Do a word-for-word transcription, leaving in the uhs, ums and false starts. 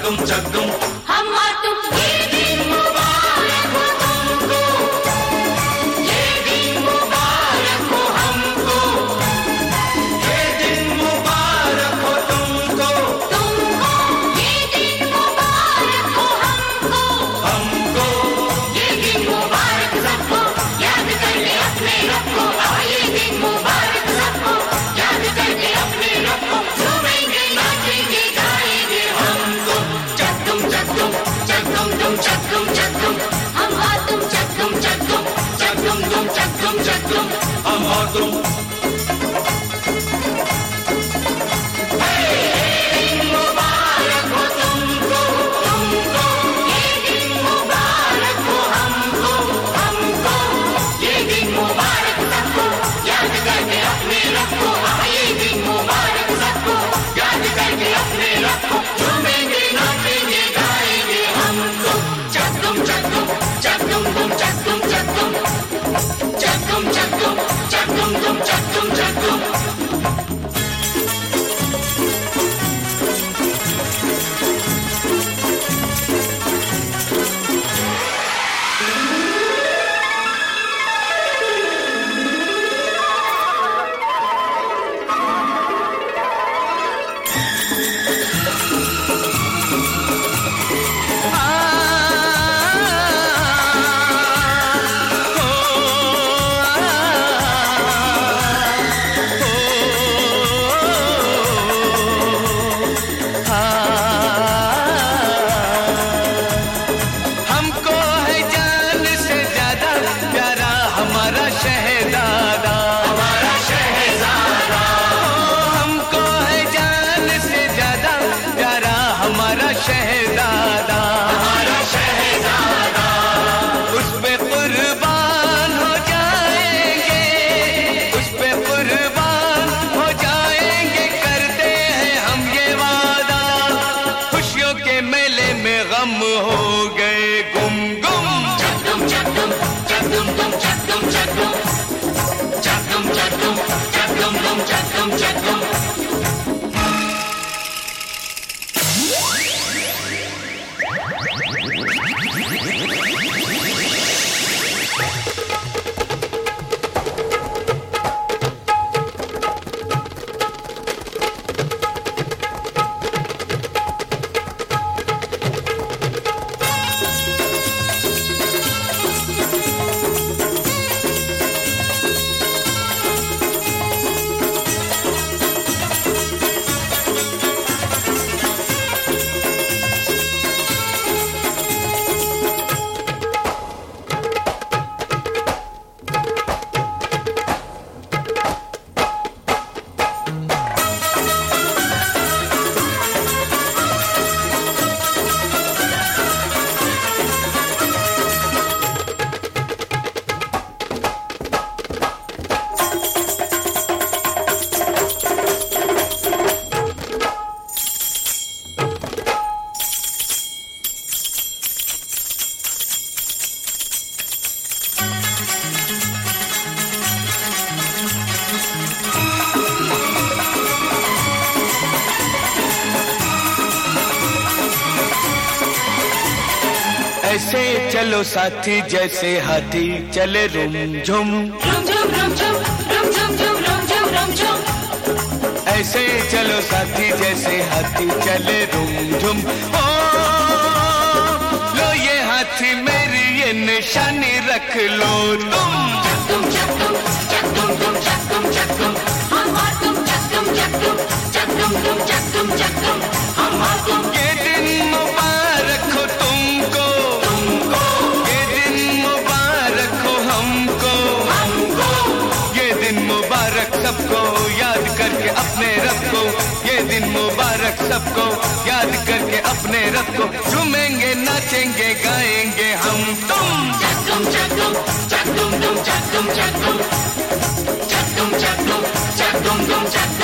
तुम जग तुम हम और तुम ये दिन मुबारक हो तुमको, ये दिन मुबारक हो हमको, ये दिन मुबारक हो तुमको, तुमको ये दिन मुबारक हो हमको, हमको ये दिन मुबारक सबको याद करके अपने रब को, ये दिन मुबारक सबको याद करके अपने रब को, झूमेंगे नाचेंगे गाएंगे हम तुम जग तुम जग तुम जग तुम तुम जग तुम जग तुम हम और तुम जग तुम जग तुम जग तुम तुम जग तुम जग तुम हम और तुम। मुबारक हो तुमको, तुमको ये दिन मुबारक हो हमको, हमको ये दिन मुबारक सबको याद करके अपने रब को, ये दिन मुबारक सबको याद करके अपने रब को, झूमेंगे नाचेंगे गाएंगे हम तुम जग तुम जग तुम जग तुम तुम जग तुम जग तुम जग तुम जग तुम जग तुम तुम जग तुम जग तुम। हमको है जान से ज्यादा प्यारा हमारा शहजादा, हमारा शहजादा, हमको है जान से ज्यादा प्यारा हमारा शहजादा, हमारा शहजादा, उस पे कुर्बान हो जाएंगे, उस पे कुर्बान हो जाएंगे, करते हैं हम ये वादा, खुशियों के मेले में गम हो गए गुम गुम। जग तुम जग तुम जग तुम तुम जग तुम जग तुम जग तुम जग तुम जग तुम तुम जग तुम जग तुम। ऐसे चलो साथी जैसे हाथी चले रुम झुम, रुम झुम रुम झुम रुम झुम झुम रुम झुम रुम झुम, ऐसे चलो साथी जैसे हाथी चले रुम झुम। ओ लो ये हाथी मेरी ये निशानी रख लो तुम। जग तुम जग तुम जग तुम तुम जग तुम जग तुम हम और तुम जग तुम जग तुम जग तुम तुम जग तुम जग तुम हम और तुम। ये दिन मुबारक हो तुमको, तुमको ये दिन मुबारक हो हमको, हमको ये दिन मुबारक सबको याद करके अपने रब को, ये दिन मुबारक सबको याद करके अपने रब को, झूमेंगे नाचेंगे गाएंगे हम तुम। जग तुम जग तुम जग तुम तुम जग तुम जग तुम जग तुम जग तुम जग तुम तुम जग